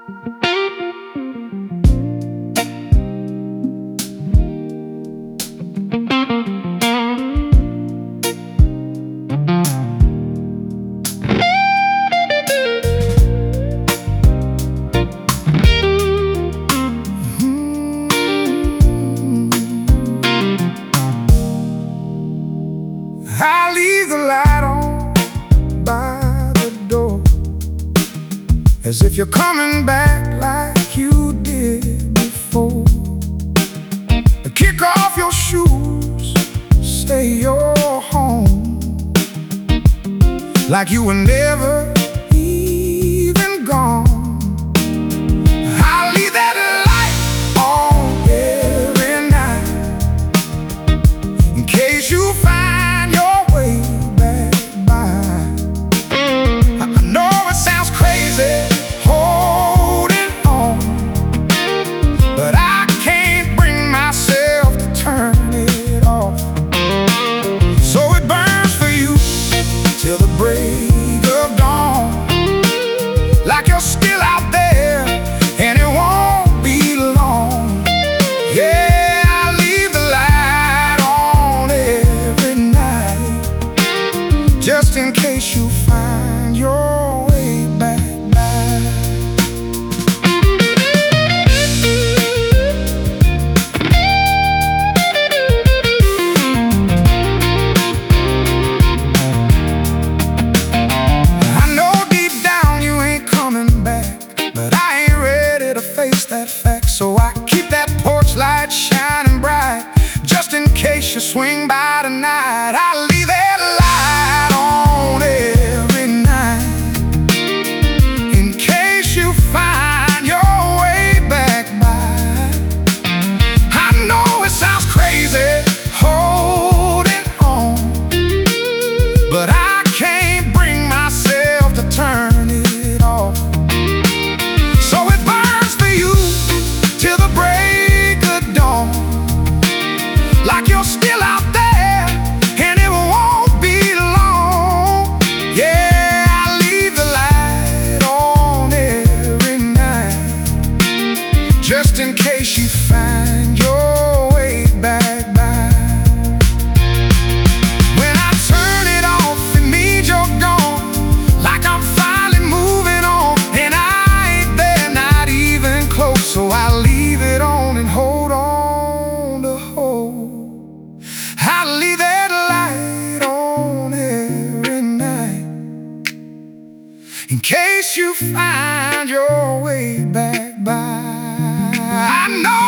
I leave the light on by the door, as if you're coming back like you did before. Kick off your shoes, say you're home, like you were never even gone. I leave that light on every night, in case you find your way back by. I know it sounds crazy holding on, but I can't bring myself to turn it off. So it burns for you till the break of dawn, like you're still out there and it won't be long. Yeah, I leave the light on every night, just in case you find your way back by. I know deep down you ain't coming back, but I ain't ready to face that fact. So I keep that porch light shining bright, just in case you swing by tonight. I leave that light on every night, in case you find your way back by. I know it sounds crazy holding on, but I can't bring myself to turn it off. So it burns for you till the break of dawn, like you're still out there and it won't be long. Yeah, I leave the light on every night, just in case you find your way back by. When I turn it off, it means you're gone, like I'm finally moving on, and I ain't there, not even close. So I leave it on and hold on to hope. I leave that light on every night, in case you find your way back by. I know